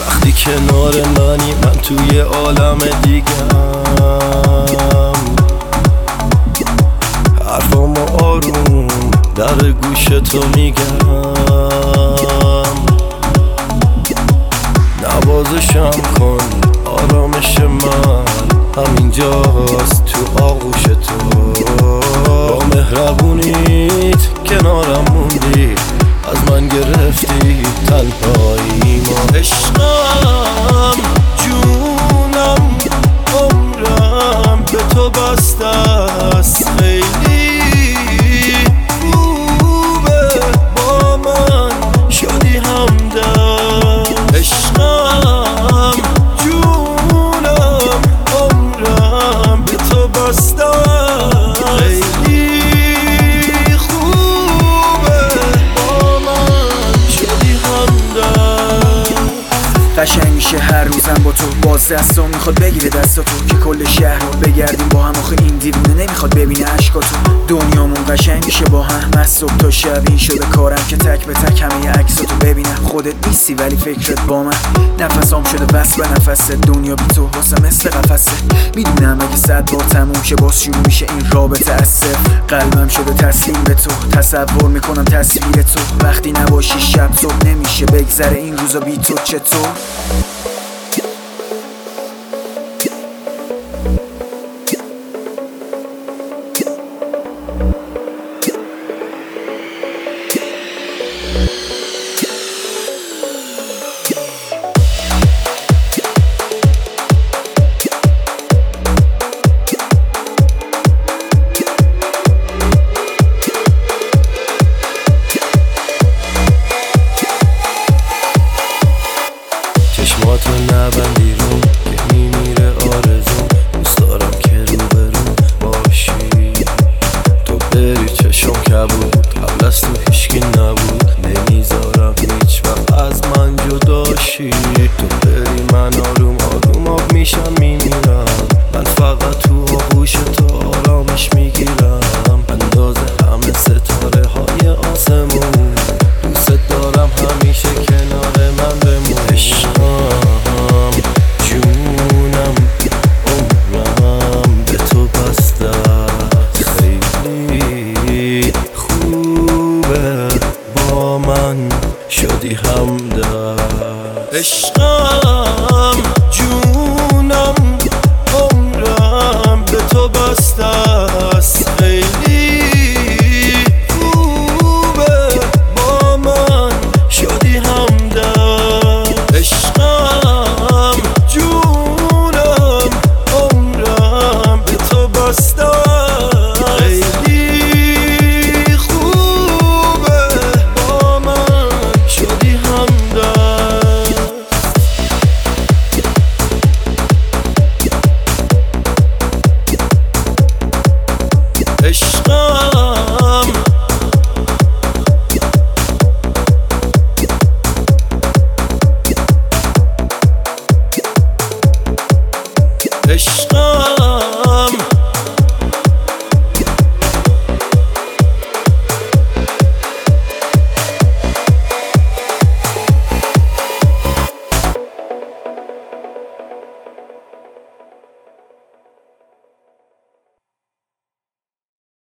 وقتی کنار منی من توی عالم دیگم، حرفامو آروم در گوش تو میگم، نوازشم کن آرامش من همینجاست تو آغوش تو. با مهربونیت کنارم موندی، از من گرفتی تنهاییمو. عشقم، جونم، عمرم به تو بسته است، خیلی خوبه با من شدی همدم. عشقم، جونم، عمرم به تو بسته است، خیلی قشنگ میشه هر روزم با تو، باز دستم میخواد بگیره دستاتو که کل شهر رو بگردیم با هم. آخه این دیوونه نمیخواد ببینه عشقاتو. دنیامون قشنگ میشه با هم از صبح تا شب. این شده کارم که تک به تک همه عکساتو ببینم. خودت نیستی ولی فکرت با من، نفسام شده وصل به نفسه. دنیا بی تو واسه مثل قفسه. میدونم اگه 100 بار تموم شه باز شروع میشه این رابطه از صفر. قلبم شده تسلیم به تو، تصور میکنم تصویر تو. وقتی نباشی شب صبح نمیشه بگذره این روزا بی تو. چطور؟ چشماتو نبندی رو که میمیره آرزو. دوست دارم که روبرو باشی، تو بری چشم کبود قبل از تو هیچکی نبود. نمیذارم هیچ وقت از من جداشی، تو بری من آروم آروم آب میشم میمیرم. من فقط تو آغوش تو آرامش میگیرم، اندازه همه ستاره های آسمون. دوست دارم همیشه کنار من بمون. عشقم، جونم، عمرم به تو بسته، خیلی خوبه با من شدی همدم. عشقم